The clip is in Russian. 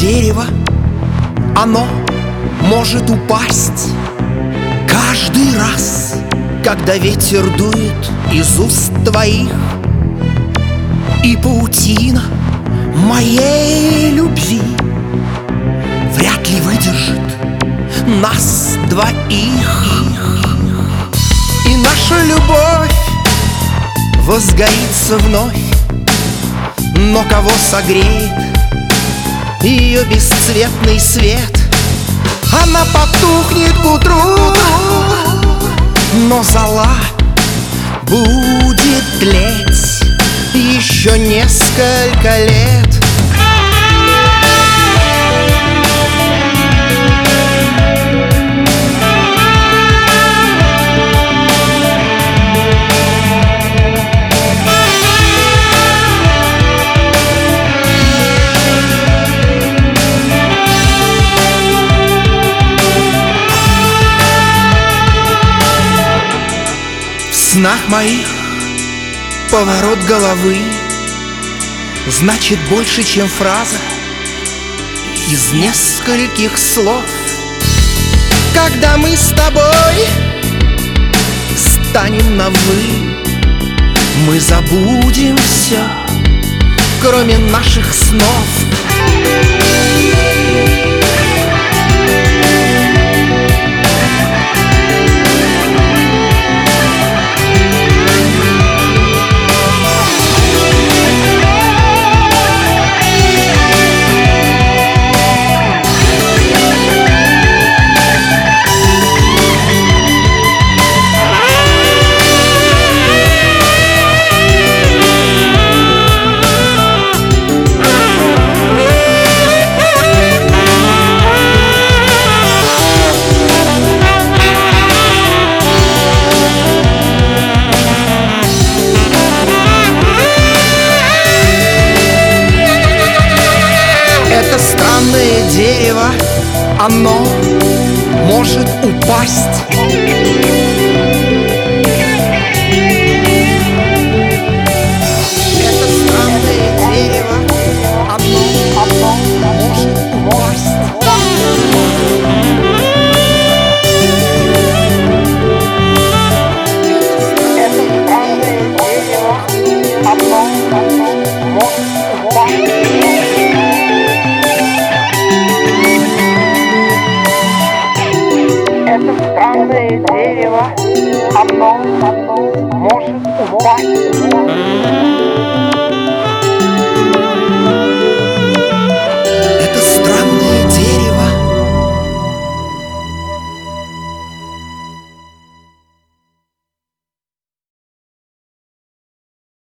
дерево, оно может упасть каждый раз, когда ветер дует из уст твоих. И паутина моей любви вряд ли выдержит нас двоих. И наша любовь возгорится вновь, но кого согреет ее бесцветный свет? Она потухнет к утру, но зола будет тлеть еще несколько лет. В снах моих поворот головы значит больше, чем фраза из нескольких слов. Когда мы с тобой станем на «вы», мы забудем все, кроме наших снов. Это странное дерево, оно может упасть. Это странное дерево, оно может упасть. Это странное дерево, оно может упасть.